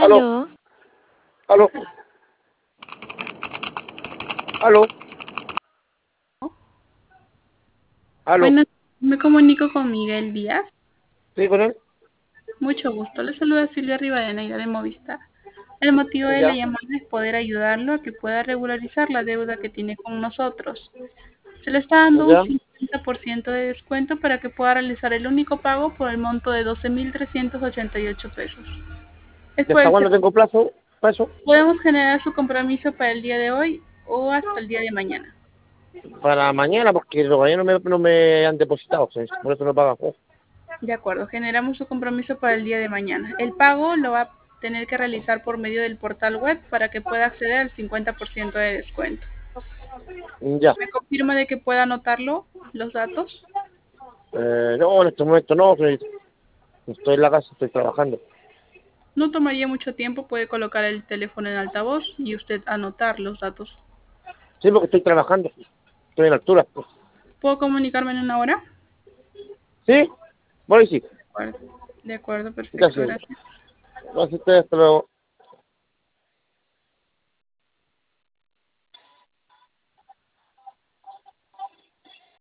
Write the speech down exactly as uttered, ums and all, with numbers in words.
Aló, Aló, aló, aló, aló. Bueno, me comunico con Miguel Díaz. ¿Sí con él? Mucho gusto. Le saluda Silvia Rivadeneira de Movistar. El motivo de la Ya. llamada es poder ayudarlo a que pueda regularizar la deuda que tiene con nosotros. Se le está dando un Ya. cincuenta por ciento de descuento para que pueda realizar el único pago por el monto de doce mil trescientos ochenta y ocho pesos. Es ¿Y por hasta el cuándo ser- tengo plazo para eso? Podemos generar su compromiso para el día de hoy o hasta el día de mañana. Para mañana, porque todavía no me, no me han depositado, ¿sí? Por eso no pagan. Oh, De acuerdo, generamos su compromiso para el día de mañana. El pago lo va a tener que realizar por medio del portal web para que pueda acceder al cincuenta por ciento de descuento. ya. ¿Me confirma de que pueda anotarlo, los datos? Eh, no, en este momento no, que estoy en la casa, estoy trabajando. No tomaría mucho tiempo, puede colocar el teléfono en altavoz y usted anotar los datos. Sí, porque estoy trabajando, estoy en altura. Pues. ¿Puedo comunicarme en una hora? ¿Sí? Bueno, y sí. De acuerdo, de acuerdo, perfecto, Gracias. gracias. Gracias a ustedes, hasta luego.